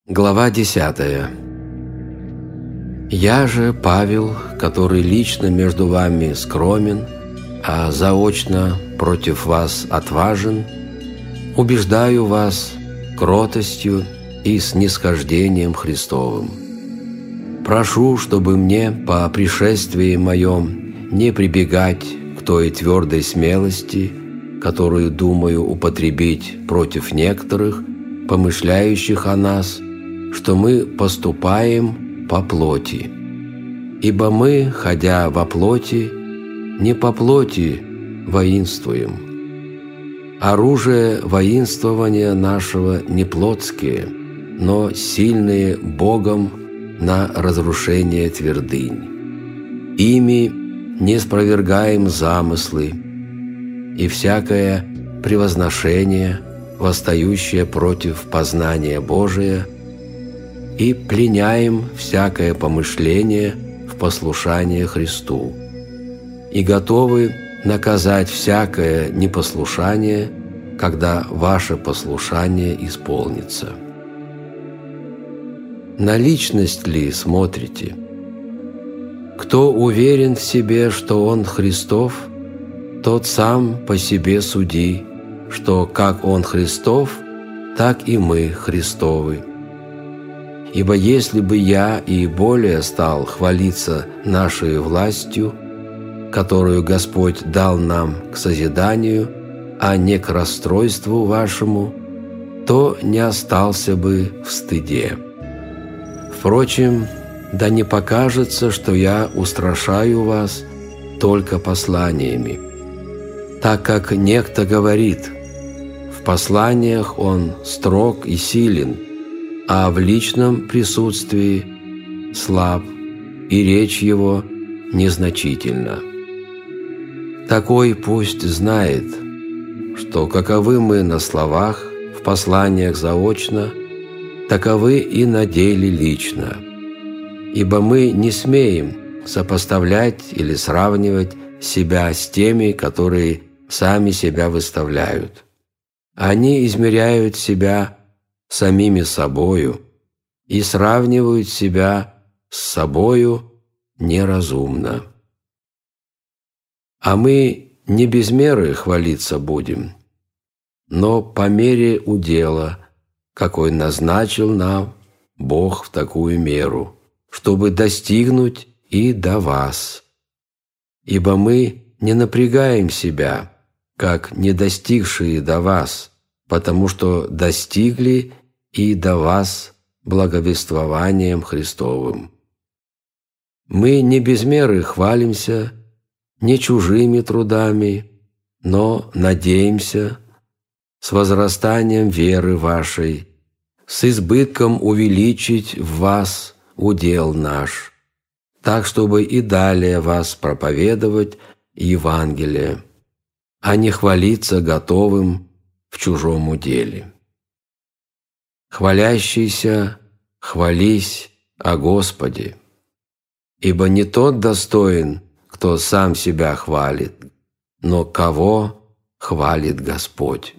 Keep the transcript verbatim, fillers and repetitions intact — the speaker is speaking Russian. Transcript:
Глава десятая. «Я же, Павел, который лично между вами скромен, а заочно против вас отважен, убеждаю вас кротостью и снисхождением Христовым. Прошу, чтобы мне по пришествии моем не прибегать к той твердой смелости, которую думаю употребить против некоторых, помышляющих о нас, что мы поступаем по плоти. Ибо мы, ходя во плоти, не по плоти воинствуем. Оружие воинствования нашего не плотские, но сильные Богом на разрушение твердынь. Ими не спровергаем замыслы и всякое превозношение, восстающее против познания Божия, и пленяем всякое помышление в послушание Христу, и готовы наказать всякое непослушание, когда ваше послушание исполнится. На личность ли смотрите? Кто уверен в себе, что он Христов, тот сам по себе суди, что как он Христов, так и мы Христовы. Ибо если бы я и более стал хвалиться нашей властью, которую Господь дал нам к созиданию, а не к расстройству вашему, то не остался бы в стыде. Впрочем, да не покажется, что я устрашаю вас только посланиями, так как некто говорит: в посланиях он строг и силен, а в личном присутствии слаб, и речь его незначительна. Такой пусть знает, что каковы мы на словах, в посланиях заочно, таковы и на деле лично, ибо мы не смеем сопоставлять или сравнивать себя с теми, которые сами себя выставляют. Они измеряют себя самими собою и сравнивают себя с собою неразумно. А мы не без меры хвалиться будем, но по мере удела, какой назначил нам Бог в такую меру, чтобы достигнуть и до вас. Ибо мы не напрягаем себя, как не достигшие до вас, потому что достигли и до вас благовествованием Христовым. Мы не без меры хвалимся, не чужими трудами, но надеемся с возрастанием веры вашей, с избытком увеличить в вас удел наш, так, чтобы и далее вас проповедовать Евангелие, а не хвалиться готовым в чужом уделе. Хвалящийся, хвались о Господе, ибо не тот достоин, кто сам себя хвалит, но кого хвалит Господь.